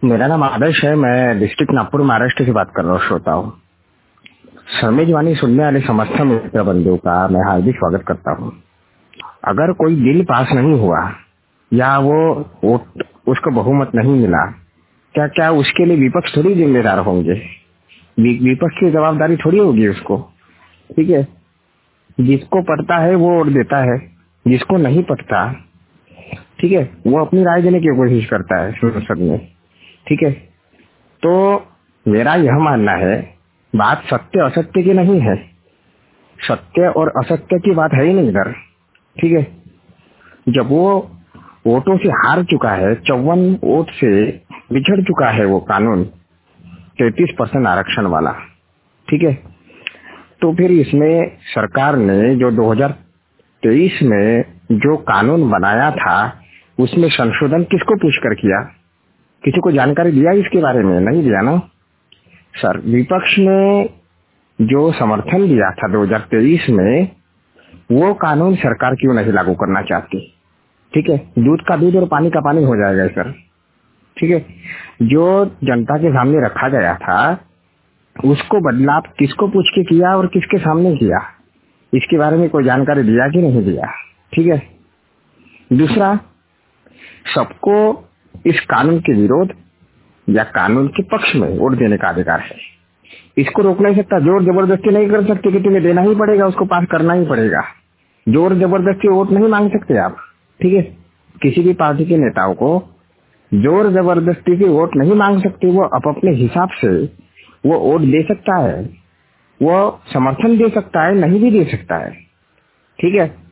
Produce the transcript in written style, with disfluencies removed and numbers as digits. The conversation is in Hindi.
मेरा नाम आदर्श है। मैं डिस्ट्रिक्ट नागपुर महाराष्ट्र से बात कर रहा हूँ। श्रोता हूँ। सर्मेजवानी सुनने वाले समस्त मित्र बंधुओं का मैं हार्दिक स्वागत करता हूँ। अगर कोई बिल पास नहीं हुआ या वो वोट उसको बहुमत नहीं मिला, क्या क्या उसके लिए विपक्ष थोड़ी जिम्मेदार होंगे? विपक्ष की जवाबदारी थोड़ी होगी उसको। ठीक है, जिसको पड़ता है वो वोट देता है, जिसको नहीं पड़ता ठीक है वो अपनी राय देने की कोशिश करता है संसद में। ठीक है, तो मेरा यह मानना है, बात सत्य असत्य की नहीं है, सत्य और असत्य की बात है ही नहीं इधर। ठीक है, जब वो वोटों से हार चुका है, 54 वोट से बिछड़ चुका है वो कानून 33% आरक्षण वाला, ठीक है, तो फिर इसमें सरकार ने जो 2023 में जो कानून बनाया था उसमें संशोधन किसको पूछकर किया? किसी को जानकारी दिया इसके बारे में? नहीं दिया ना सर। विपक्ष ने जो समर्थन दिया था 2023 में, वो कानून सरकार क्यों नहीं लागू करना चाहती? ठीक है, दूध का दूध और पानी का पानी हो जाएगा सर। ठीक है, जो जनता के सामने रखा गया था उसको बदलाव किसको पूछ के किया और किसके सामने किया, इसके बारे में कोई जानकारी दिया कि नहीं दिया? ठीक है, दूसरा, सबको इस कानून के विरोध या कानून के पक्ष में वोट देने का अधिकार है। इसको रोक नहीं सकता, जोर जबरदस्ती नहीं कर सकते कि तुम्हें देना ही पड़ेगा, उसको पास करना ही पड़ेगा। जोर जबरदस्ती वोट नहीं मांग सकते आप। ठीक है, किसी भी पार्टी के नेताओं को जोर जबरदस्ती से वोट नहीं मांग सकते। वो अपने हिसाब से वो वोट दे सकता है, वो समर्थन दे सकता है, नहीं भी दे सकता है। ठीक है,